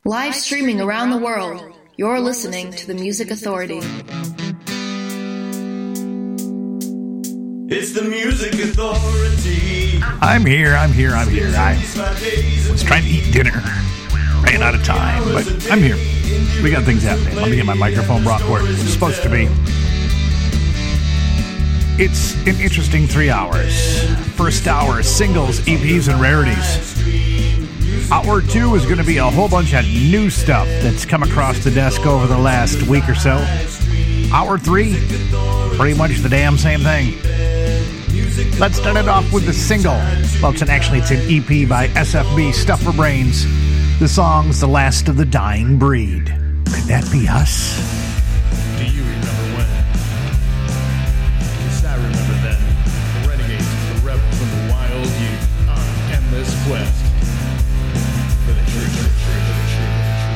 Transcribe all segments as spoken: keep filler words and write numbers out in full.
Live streaming around the world, you're listening to the Music Authority. It's the Music Authority. I'm here, I'm here, I'm here. I was trying to eat dinner. Ran out of time, but I'm here. We got things happening. Let me get my microphone brought where it's supposed to be. It's an interesting three hours. First hour, singles, E Ps, and rarities. Hour two is going to be a whole bunch of new stuff that's come across the desk over the last week or so. Hour three, pretty much the damn same thing. Let's start it off with the single. Well, it's an, actually, it's an E P by S F B, Stuff for Brains. The song's The Last of the Dying Breed. Could that be us? Do you remember when? Yes, I remember then. The renegades, the rebels, and the wild youth on an endless quest. For the truth, for the truth, for the truth, for the truth.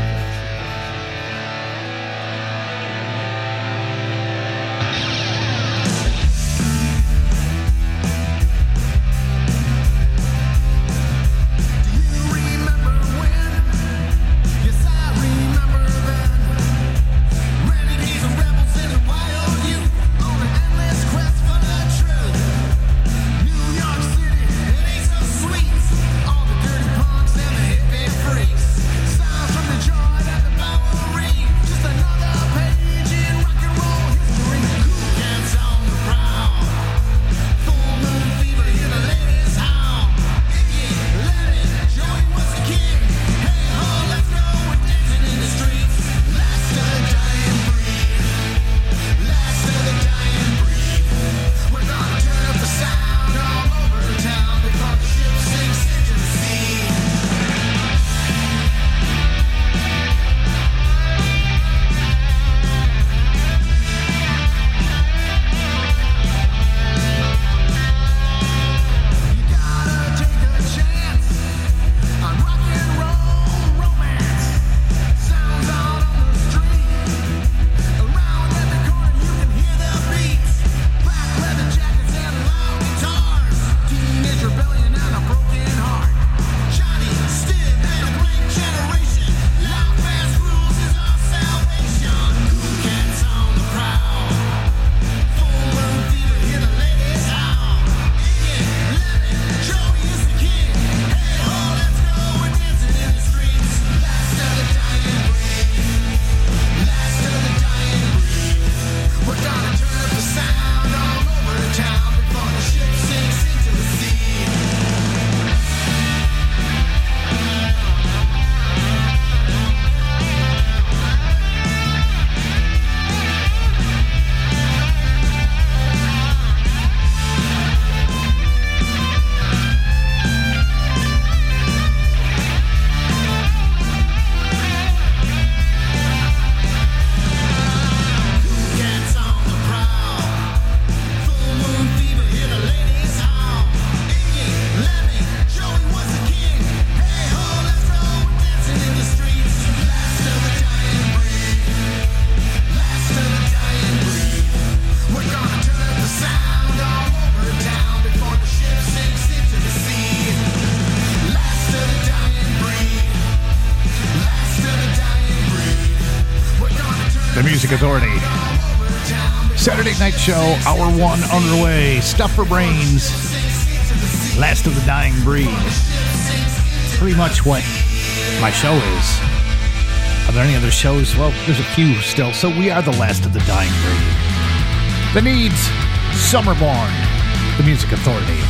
Music Authority. Saturday night show, hour one underway. Stuff for Brains. Last of the Dying Breed. Pretty much what my show is. Are there any other shows? Well, there's a few still. So we are the last of the dying breed. The Needs, Summerborn, the Music Authority.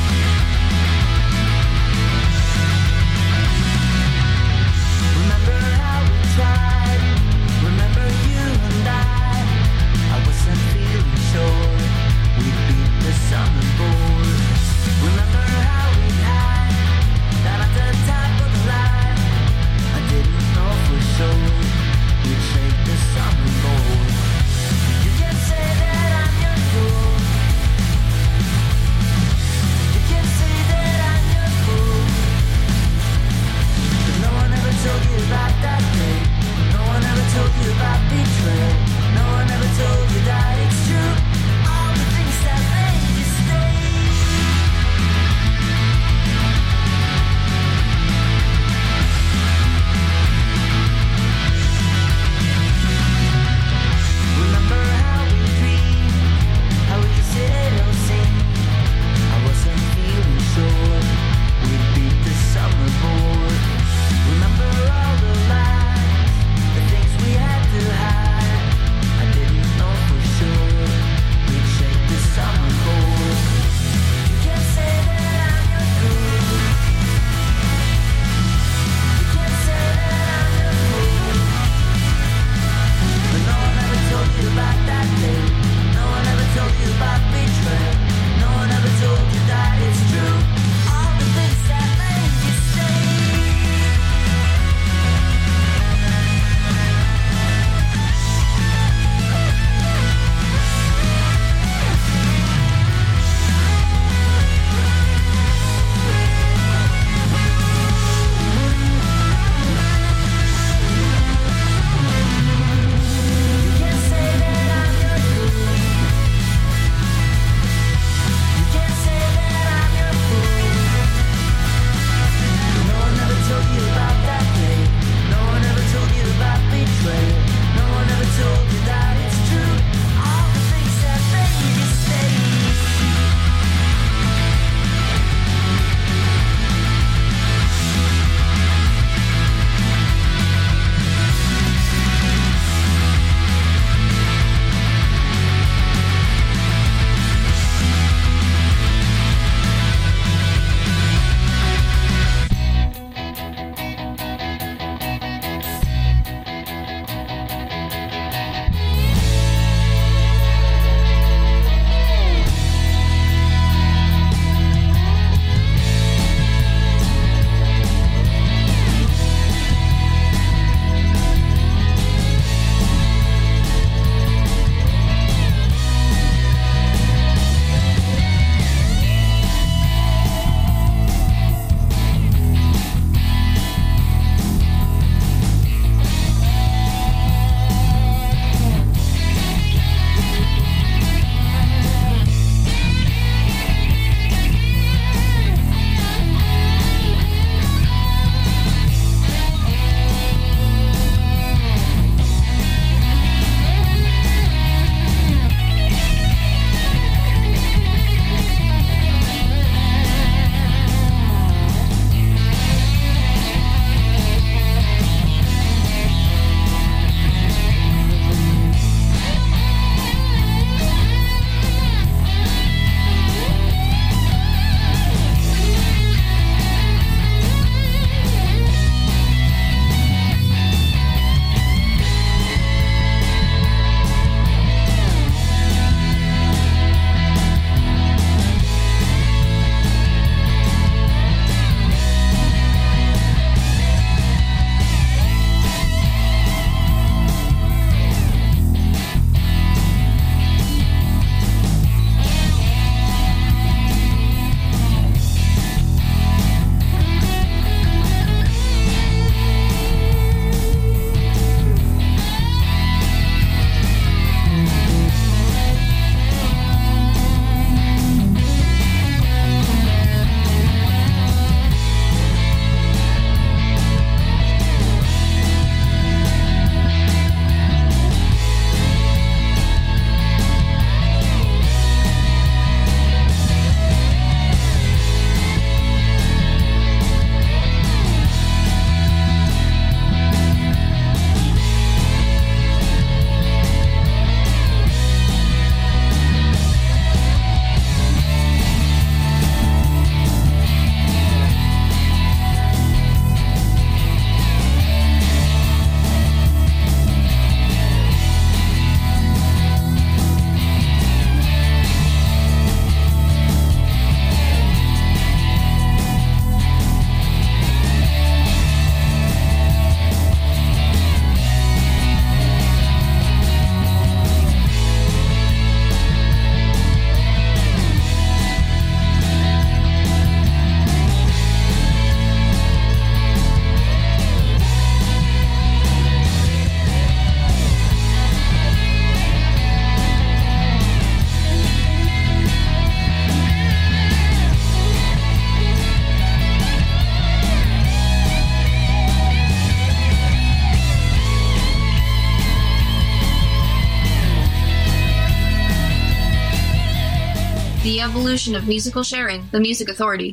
The evolution of musical sharing, the Music Authority.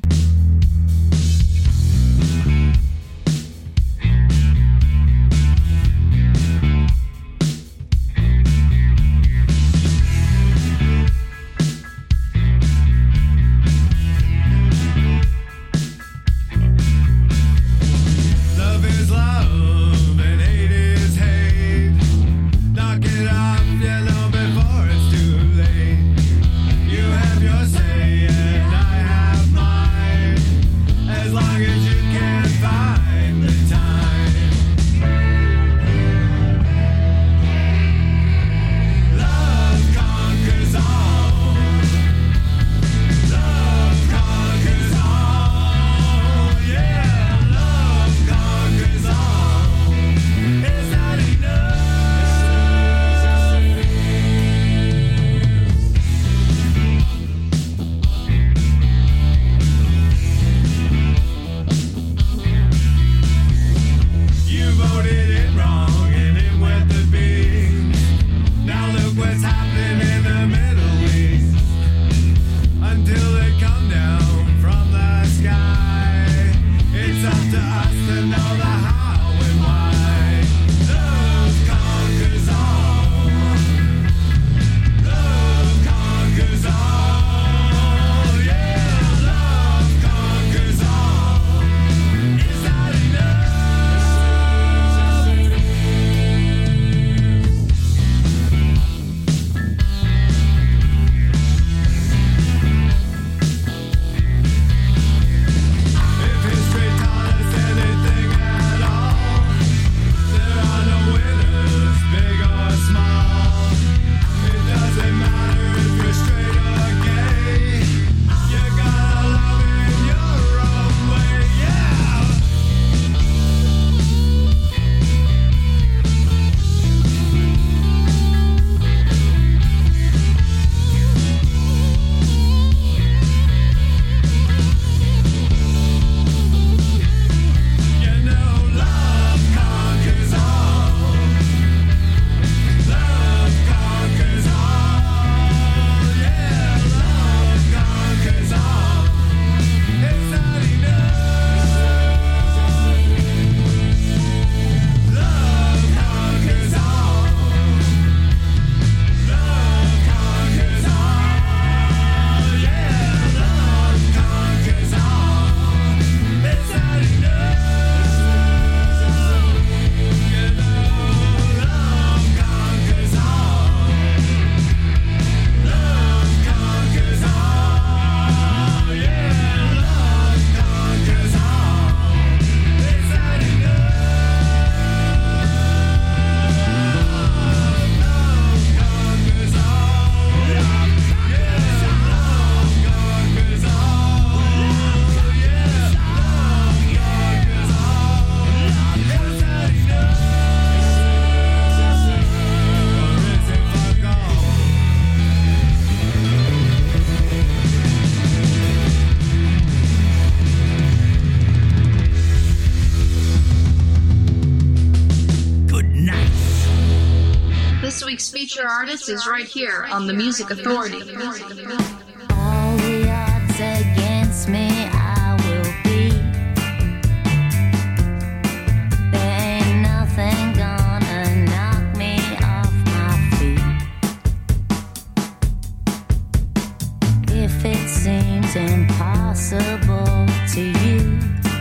Feature artist is right here on the Music Authority. All the odds against me, I will be. There ain't nothing gonna knock me off my feet. If it seems impossible to you,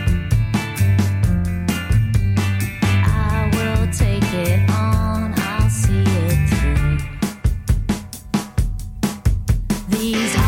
I will take it on. I'll see it through. These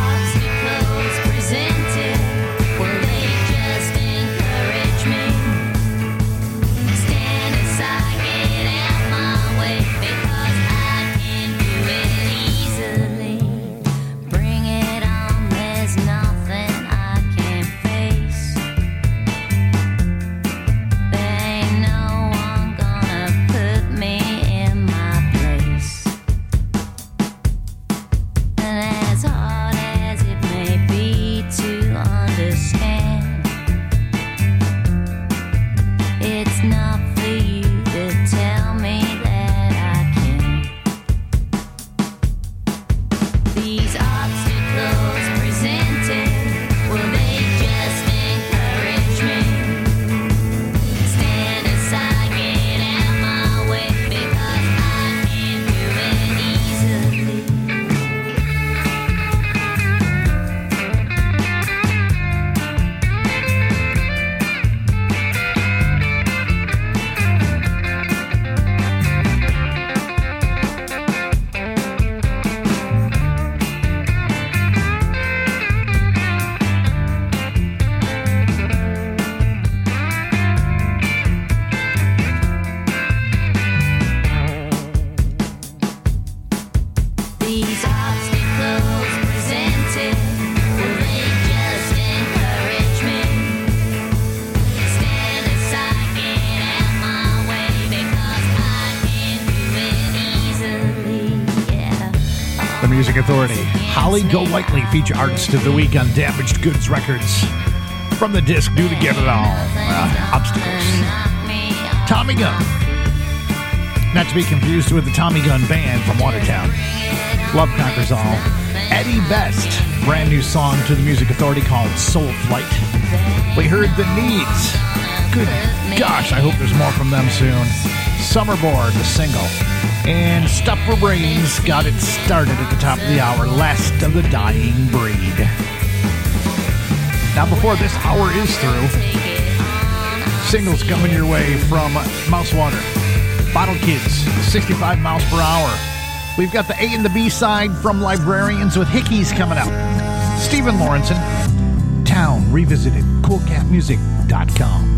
Music Authority. Holly Golightly, feature artist of the week on Damaged Goods Records. From the disc Do To Get It All, uh, Obstacles. Tommy Gunn. Not to be confused with the Tommy Gunn Band from Watertown. Love Conquers All. Eddie Best, brand new song to the Music Authority called Soul Flight. We heard The Needs. Good gosh, I hope there's more from them soon. Summerboard, the single. And Stuff for Brains got it started at the top of the hour. Last of the Dying Breed. Now, before this hour is through, singles coming your way from Mousewater. Bottle Kids, sixty-five miles per hour. We've got the A and the B side from Librarians with Hickeys coming up. Stephen Lawrenson, Town Revisited, cool cat music dot com.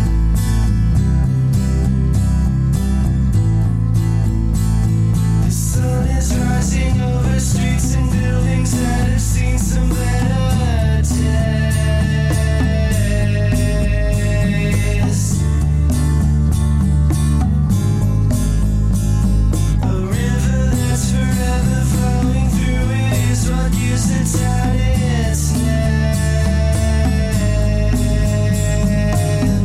The sun is rising over streets and buildings that have seen some better days. A river that's forever flowing through it is what gives the town its name.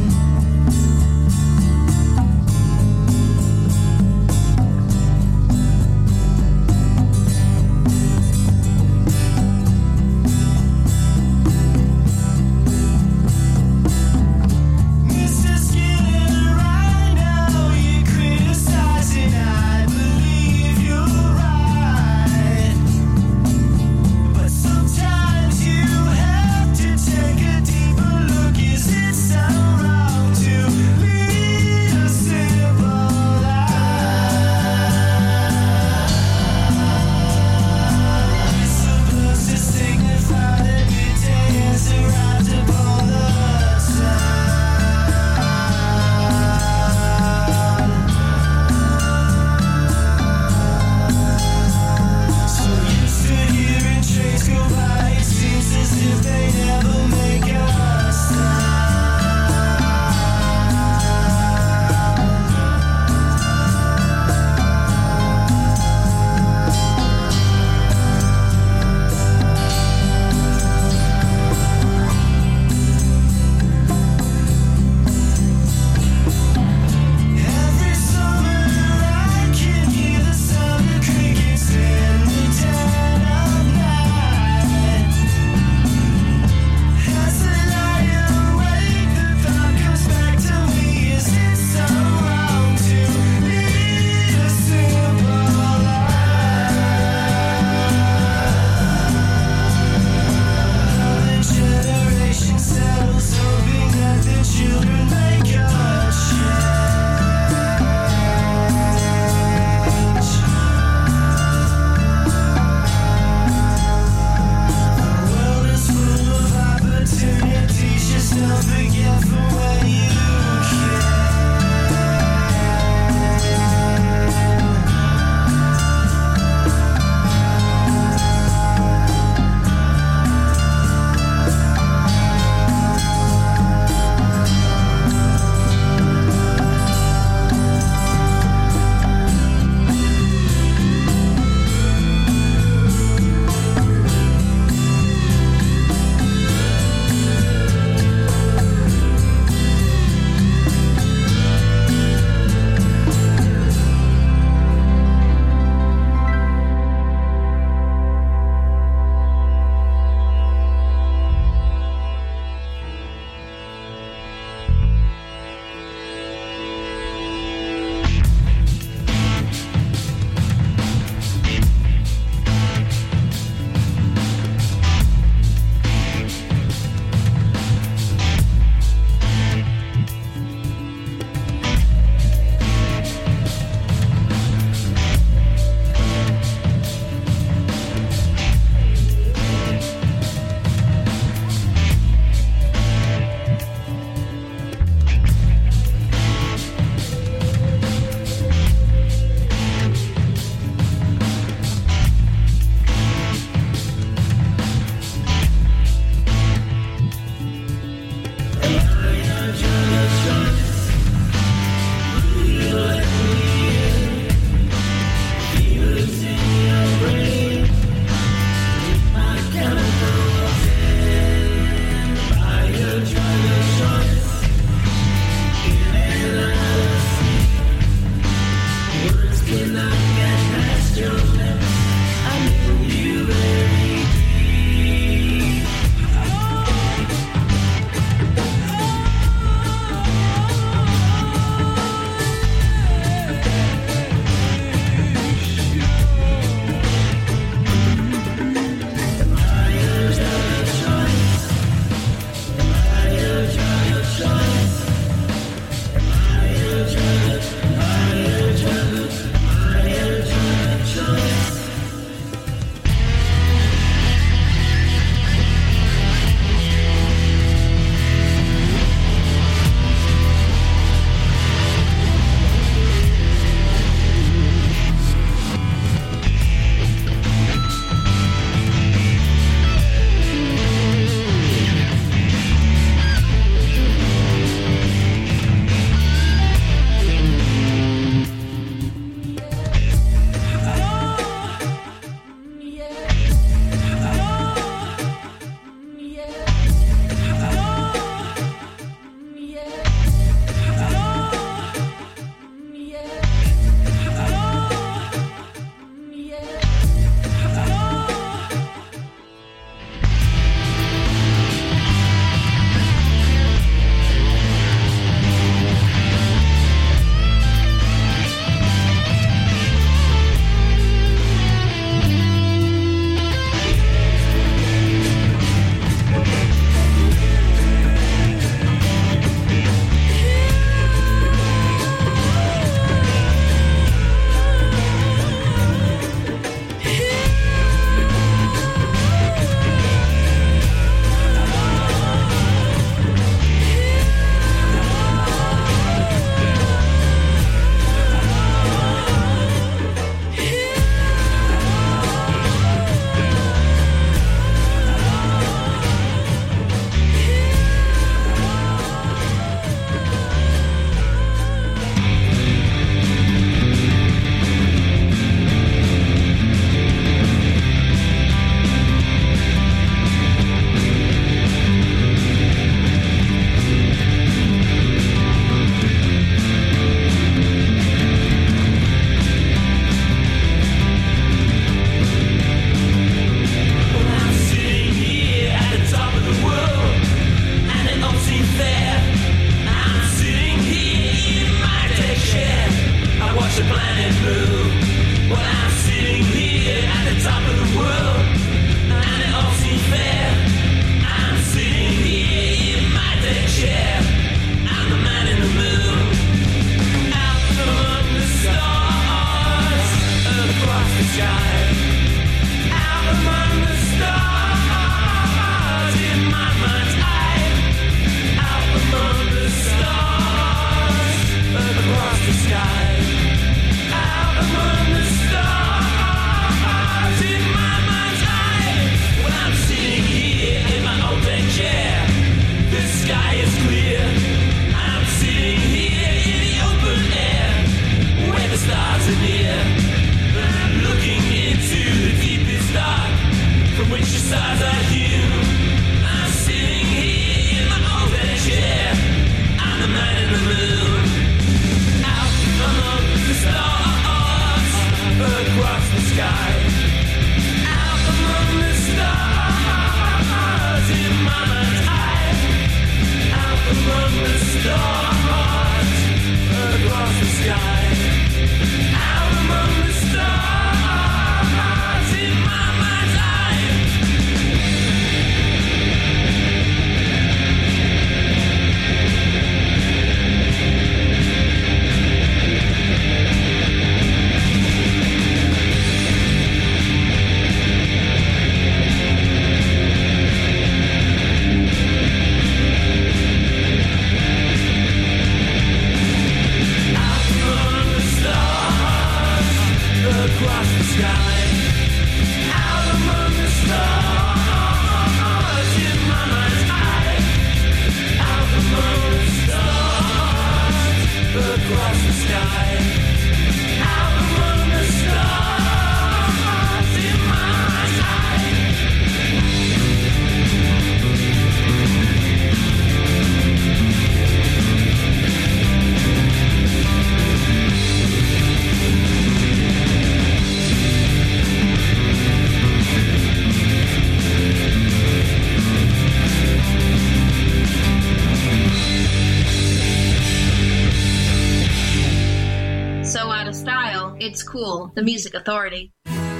your planet move? Well, I'm sitting here at the top of the world, and it all seems fair. I'm sitting here in my deck chair. I'm the man in the moon, out among the stars, across the sky. Out among the stars, in my mind's eye. Out among the stars, across the sky. Out among the stars, in my mind's eye. When I'm sitting here in my old deck chair, the sky is clear. I'm sitting here in the open air, where the stars are near. I'm looking into the deepest dark, from which the stars are hewn. I'm sitting here in my old deck chair. I'm the man in the moon, out among the stars, across the sky. Out among the stars, in my mind's eye. Out among the stars, across the sky. Out among the stars, in my mind's eye. Out among the stars, across the sky. Out among the stars, in my mind's eye. Out among the stars, across the sky. Out among the stars, in my mind's eye. So out of style, it's cool. The Music Authority.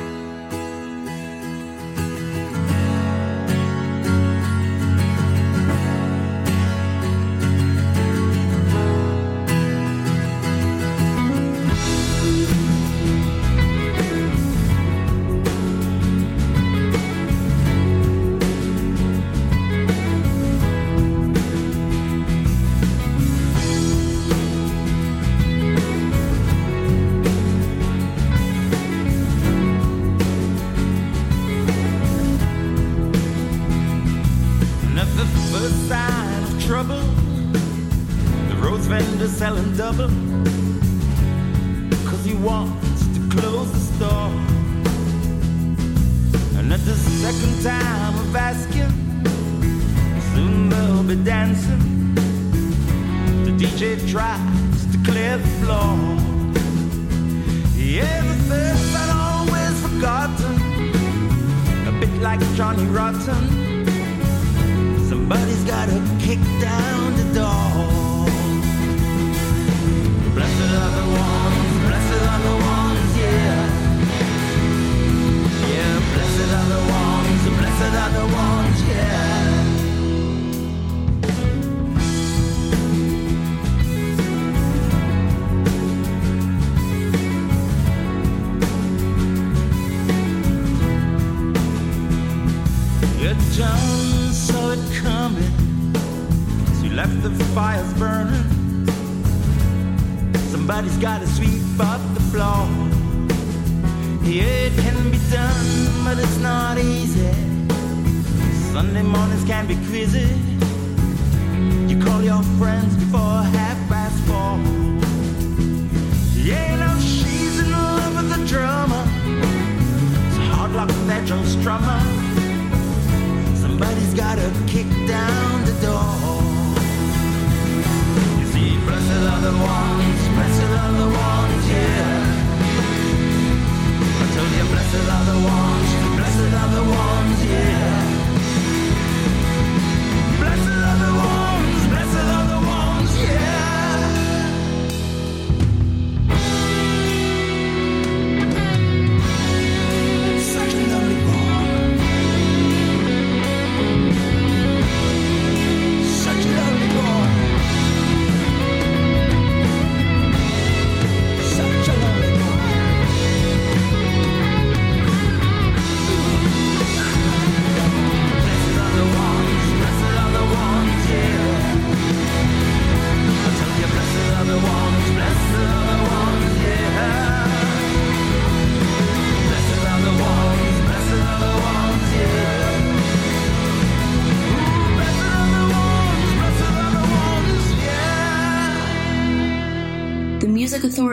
And at the first sign of trouble, the rose vendor selling double, cause he wants to close the store. And at the second time of asking, soon they'll be dancing. The D J tries to clear the floor. Yeah, the third sign always forgotten, a bit like Johnny Rotten. Somebody's gotta kick down the door. Blessed are the ones, blessed are the ones, yeah. Yeah, blessed are the ones, blessed are the ones, yeah. Yeah, John saw it coming, so he left the fires burning. Somebody's gotta sweep up the floor. Yeah, it can be done, but it's not easy. Sunday mornings can be crazy. You call your friends before half past four. Yeah, now she's in love with the drummer. It's hard luck with that Joe Strummer. Somebody's gotta kick down the door. You see, blessed are the ones, blessed are the ones, yeah. I told you, blessed are the ones, blessed are the ones, yeah. Blessed are the ones, blessed are the ones, yeah.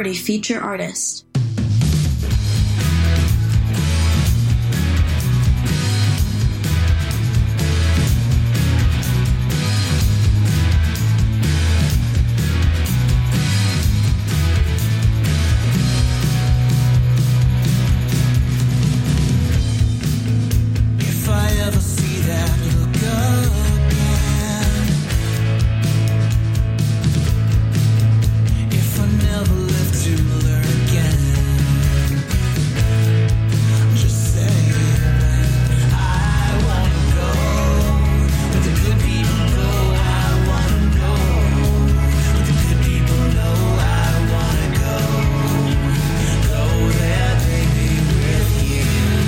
Authority feature artist. If I ever see that look again, if I never live to learn again, just say when I wanna go, where the good people go. I wanna know where the good people know. I wanna go, go there, baby, with you.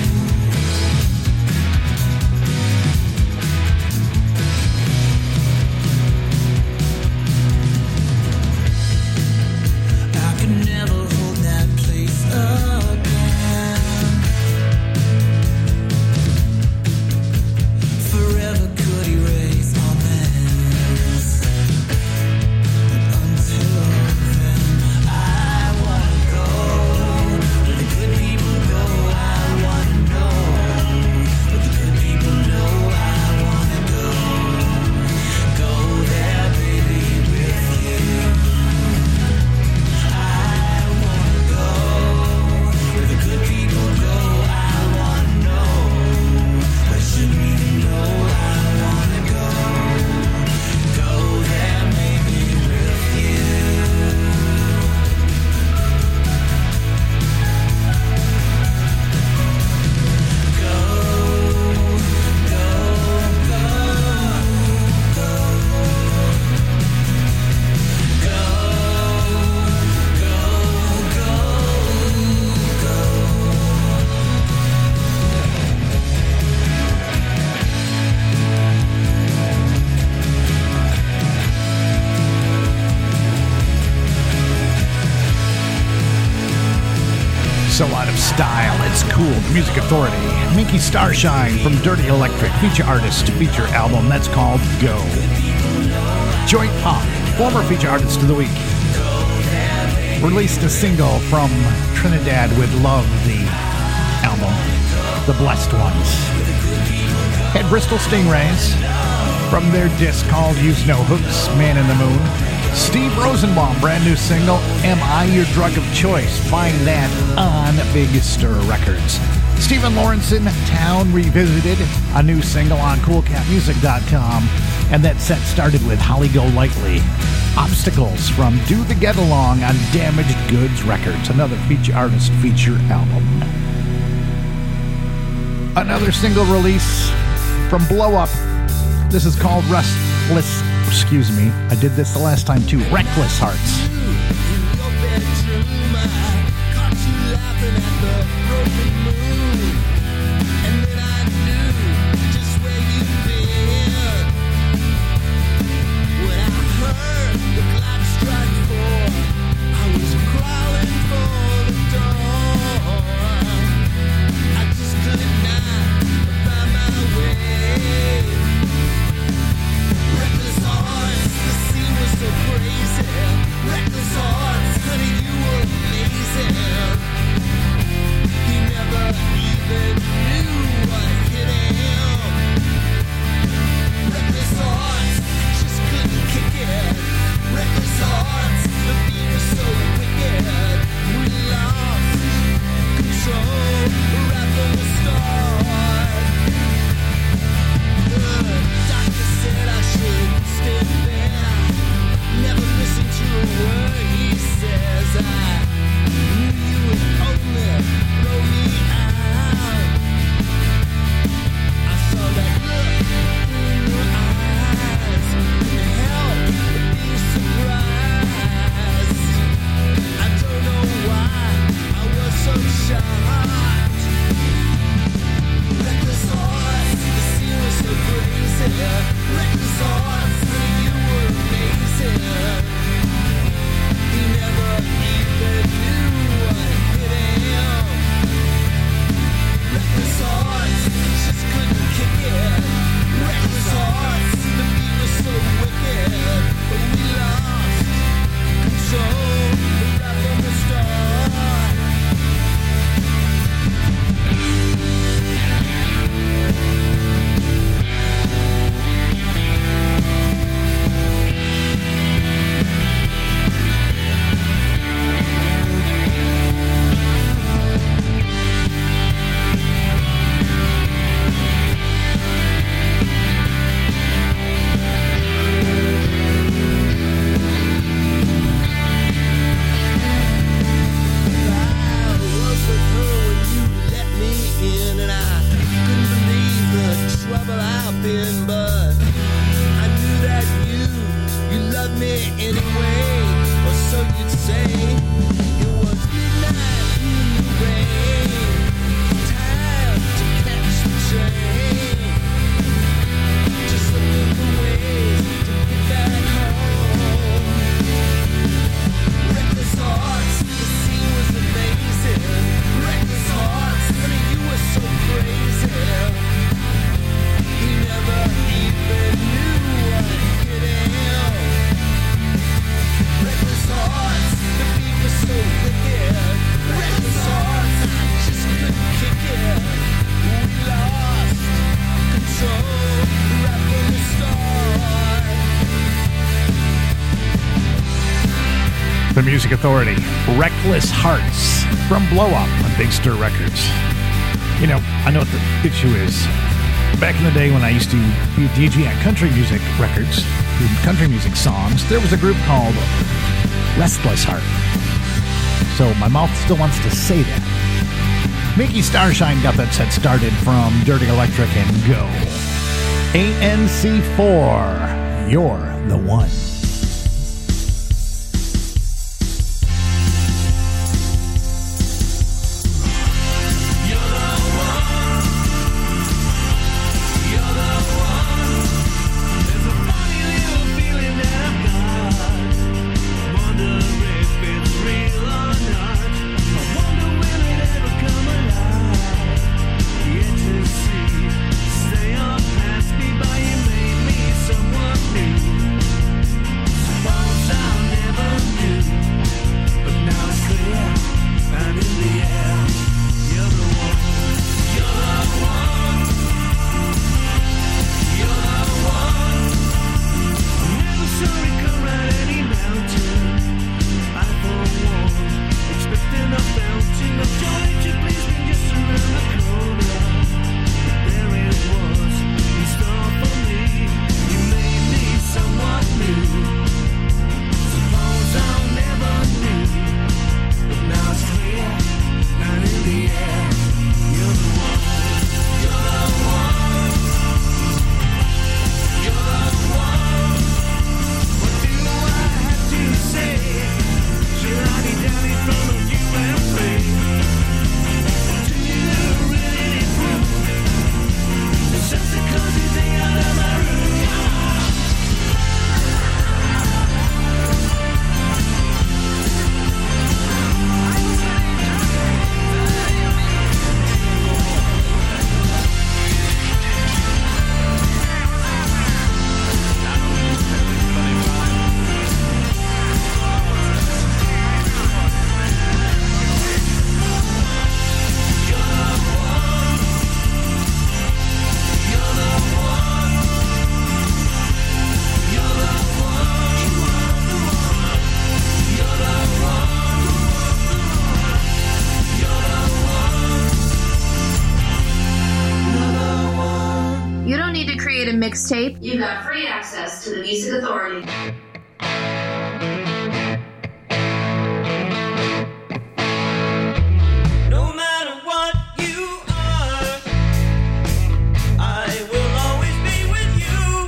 I could never hold that place again. Forever could erase all memories, but until then, I wanna go where the good people go. I wanna know where the good people know. I wanna go, go there, baby, with you. I wanna go where the good people go. I wanna know, but I shouldn't even know. I wanna go, go there, maybe with you. Go, go, go, go, go, go, go, So out of style, it's cool. The Music Authority. Minky Starshine from Dirty Electric, feature artist, feature album. That's called Go. Joint Pop, former feature artist of the week. Released a single from Trinidad with Love, the album. The Blessed Ones. Had Bristol Stingrays from their disc called Use No Hooks, Man in the Moon. Steve Rosenbaum, brand new single, Am I Your Drug of Choice? Find that on Big Stir Records. Stephen Lawrenson, Town Revisited, a new single on cool cat music dot com. And that set started with Holly Golightly. Obstacles from Do the Get Along on Damaged Goods Records, another feature artist feature album. Another single release from Blow Up. This is called Restless, excuse me, I did this the last time too, Reckless Hearts. in your bedroom, I caught you laughing at the broken moon, and then I knew just where you'd been. When I heard the clock strike four, I was crawling for the door. I just could not find my way. Reckless hearts, the scene was so crazy. Reckless hearts. The Music Authority, Reckless Hearts from Blow Up on Big Stir Records. You know, I know what the issue is. Back in the day when I used to be a D J at country music records, doing country music songs, there was a group called Restless Heart. So my mouth still wants to say that. Mickey Starshine got that set started from Dirty Electric and Go. A N C four, You're the One. Mixtape, you've got free access to the Music Authority. No matter what you are, I will always be with you.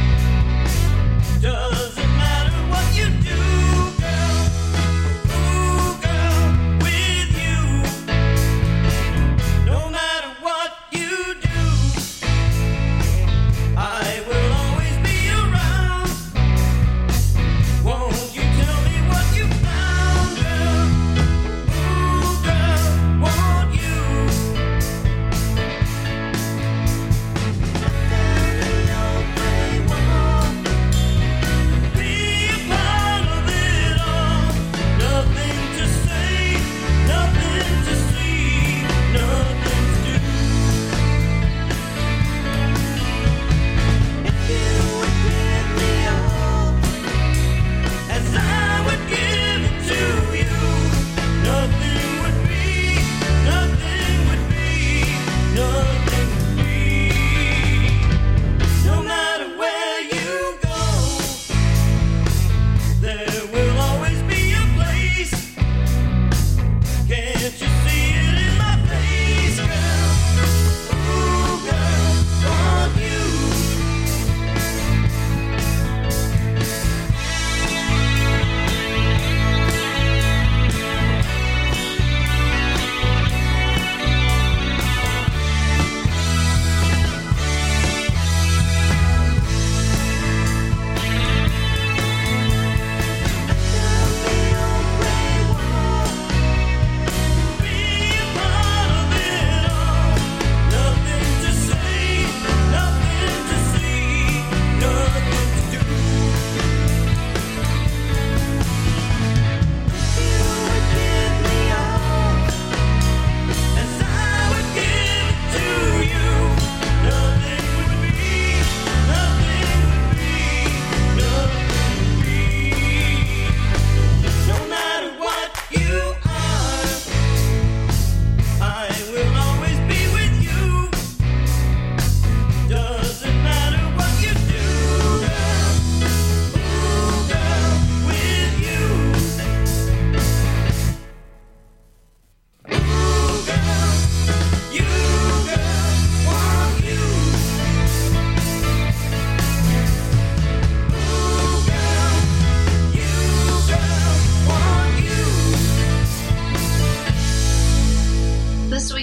Doesn't matter what you do, girl. Ooh, girl, with you. No matter what you do, I will always be around.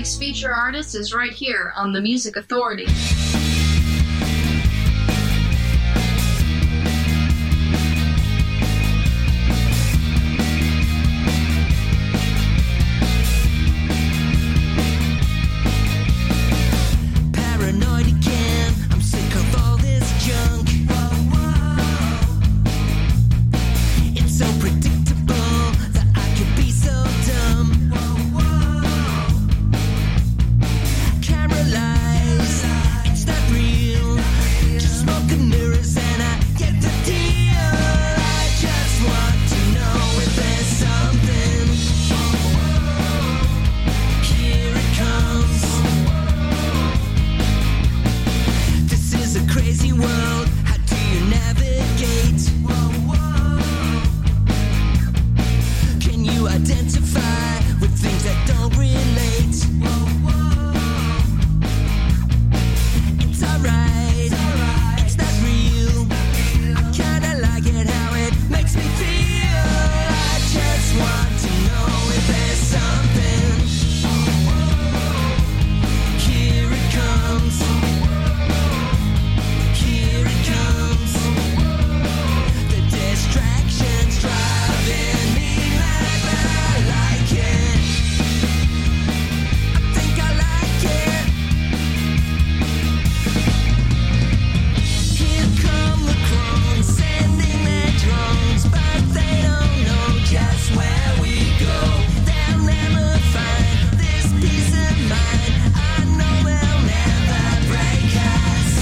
week's feature artist is right here on The Music Authority. Paranoid again, I'm sick of all this junk. It's so predictable that I could be so dumb. Caroline, it's not real. Just smoke and mirrors and I get the deal. I just want to know if there's something. Here it comes. This is a crazy world. How do you navigate? Can you identify with things that don't relate? It's alright, it's not real. I kinda like it how it makes me feel. I just want to know if there's something. Here it comes. Here it comes. The distractions driving me mad, but I like it. I think I like it. Here come the clones sending their drones, but they don't know just where we go. They'll never find this peace of mind. I know they'll never break us.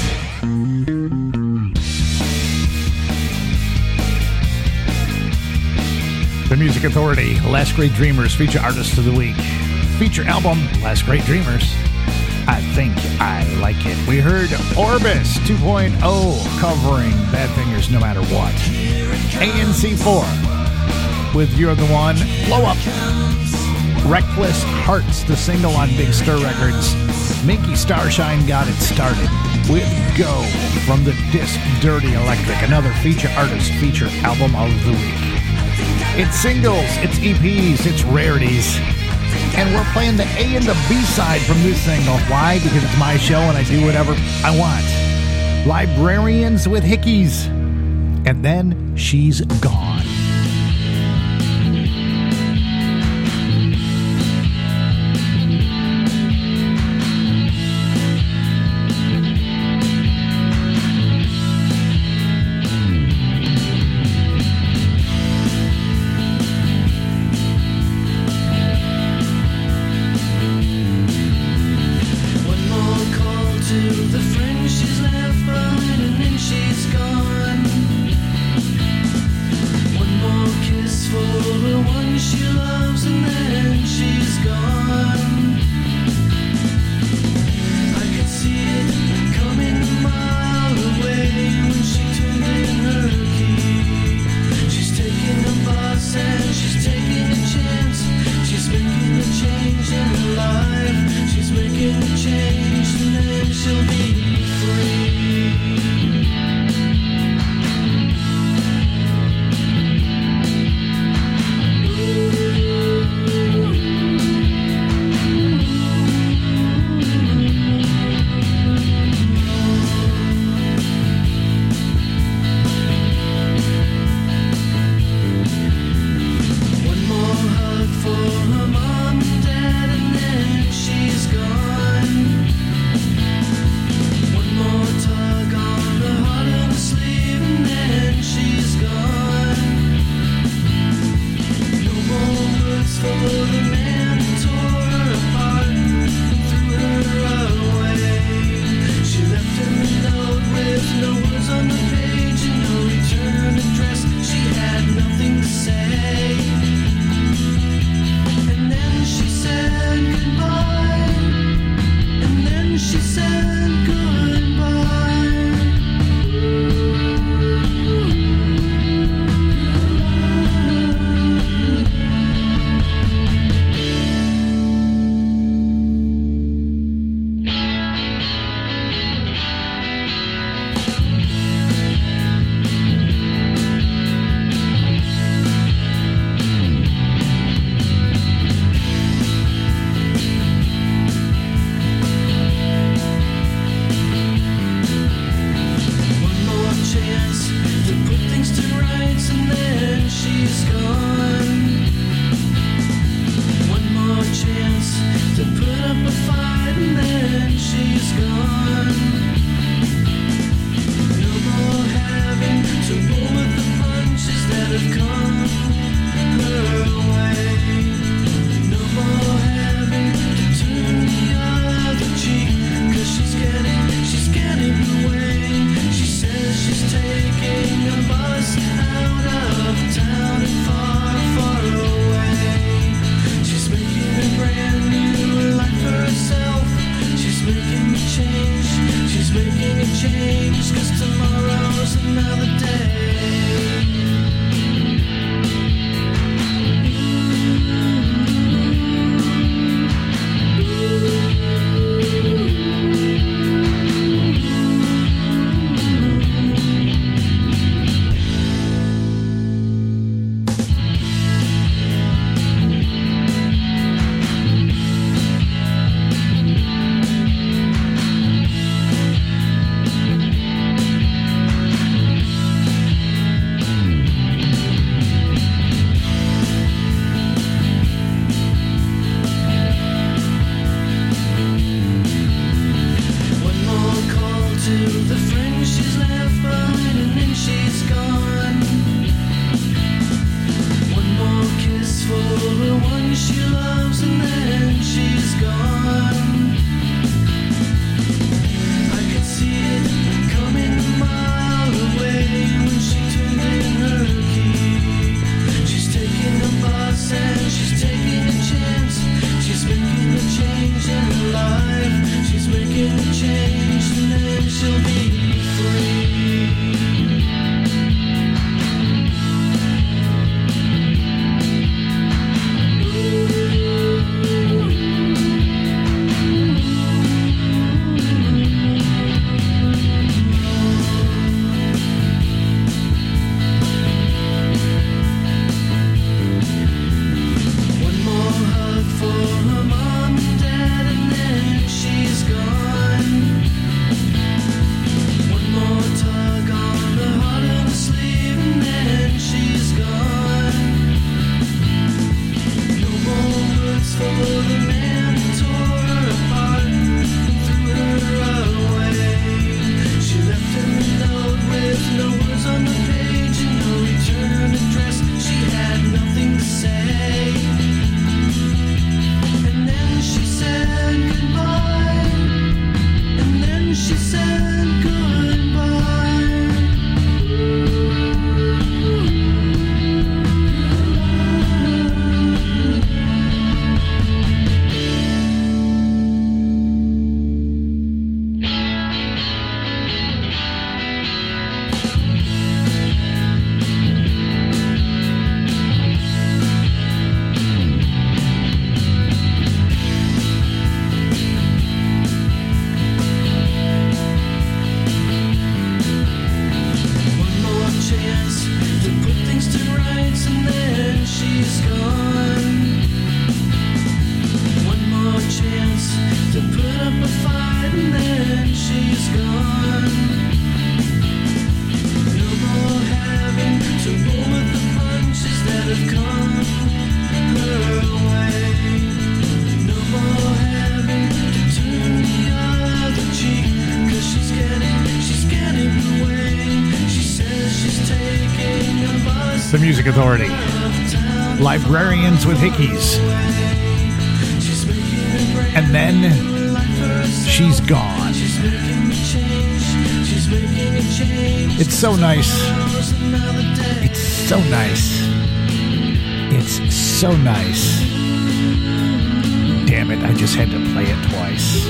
The Music Authority, Last Great Dreamers, feature artist of the week. Feature album, Last Great Dreamers. I think I like it. We heard Orbis two point oh covering Bad Fingers No Matter What. A N C four with You're the One. Blow Up. Reckless Hearts, the single on Big Stir Records. Minky Starshine got it started with Go from the disc Dirty Electric, another feature artist feature album of the week. It's singles, it's E Ps, it's rarities. And we're playing the A and the B side from this single. Why? Because it's my show and I do whatever I want. Librarians with Hickeys. And then She's Gone. One more call to the friend she's left behind, and then she's gone. Music Authority. Librarians with Hickeys. And then she's gone. It's so nice. It's so nice. It's so nice. Damn it, I just had to play it twice.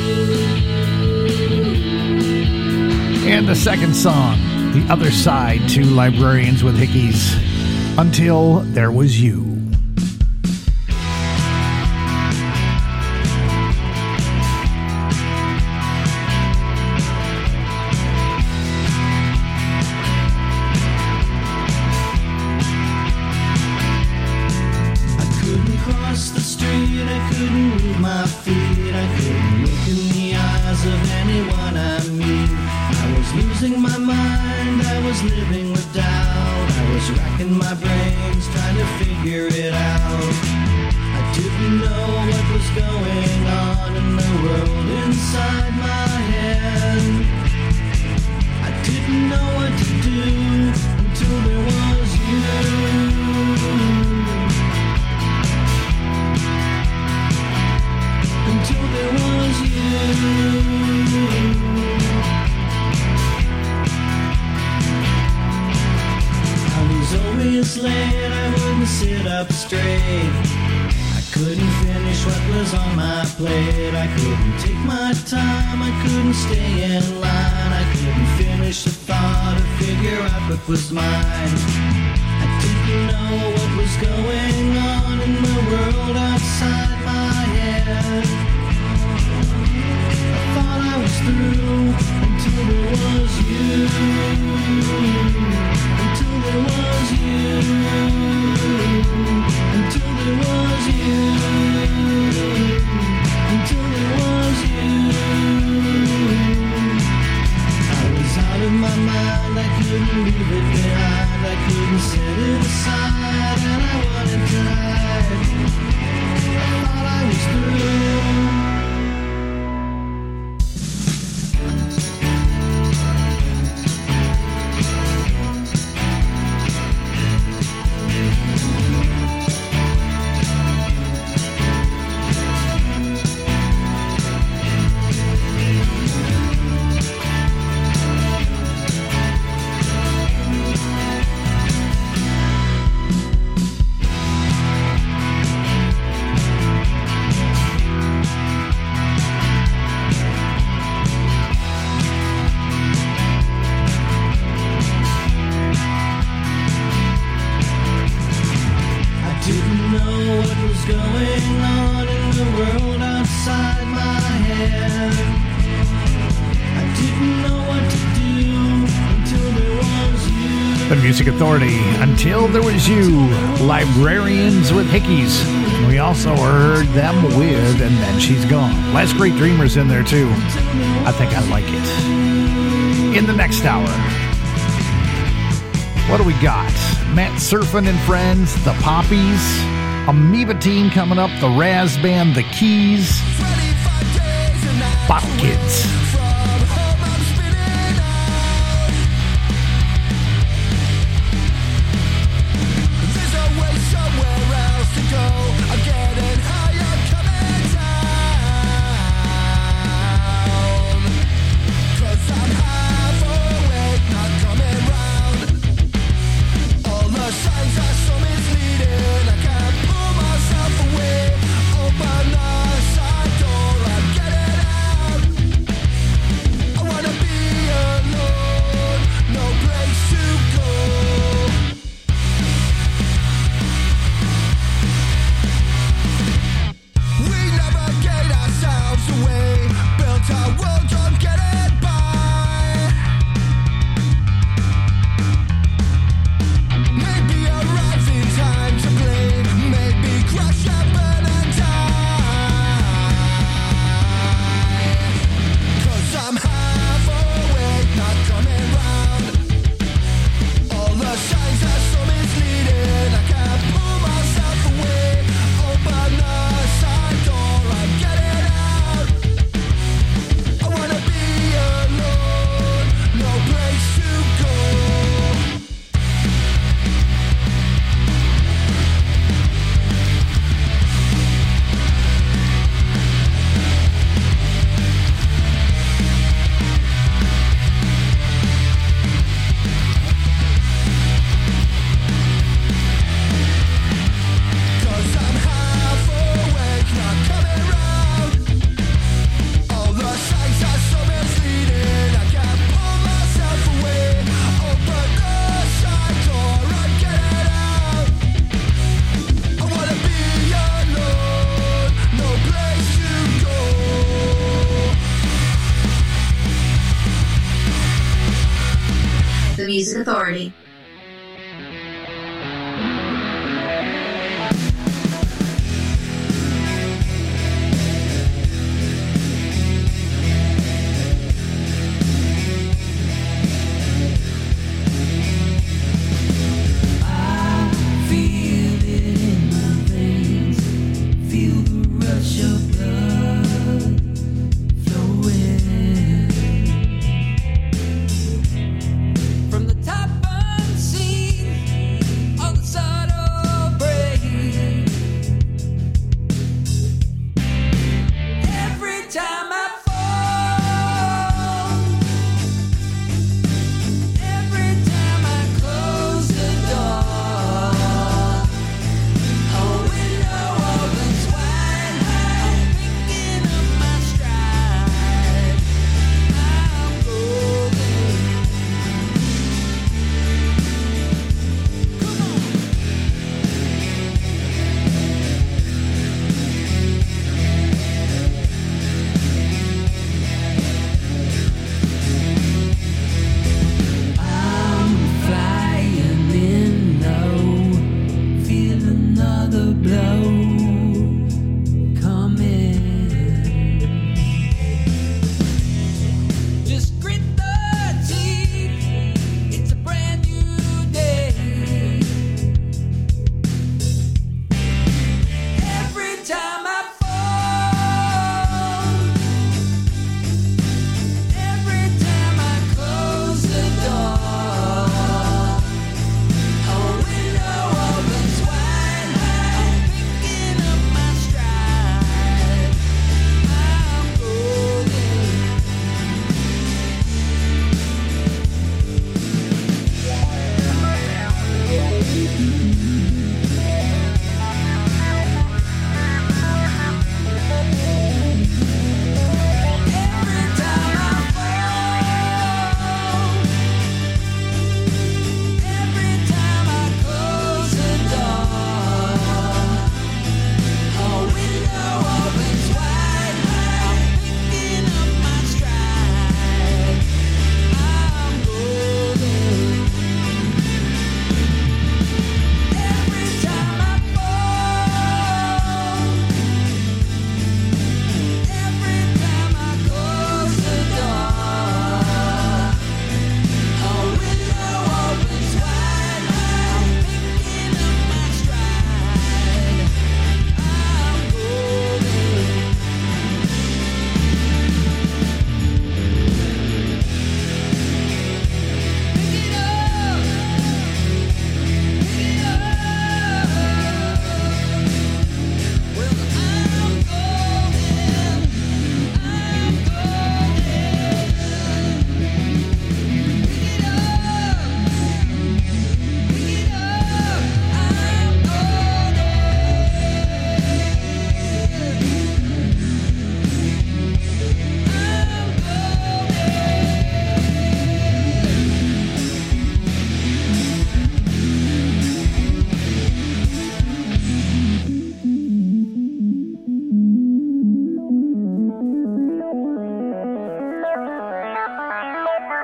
And the second song, the other side to Librarians with Hickeys, Until There Was You. Music Authority, Until There Was You, Librarians with Hickeys. We also heard them with And Then She's Gone. Last Great Dreamers in there too. I think I like it. In the next hour, what do we got? Matt Surfin and Friends, The Poppies, Amoeba Teen coming up, The Raz Band, The Keys, Bottle Kids.